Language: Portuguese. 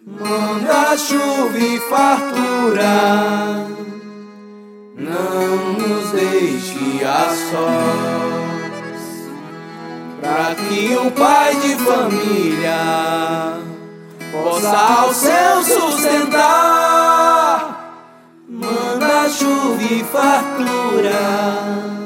Manda chuva e fartura, não nos deixe a sós, pra que o pai de família possa ao céu sustentar. Manda chuva e fartura,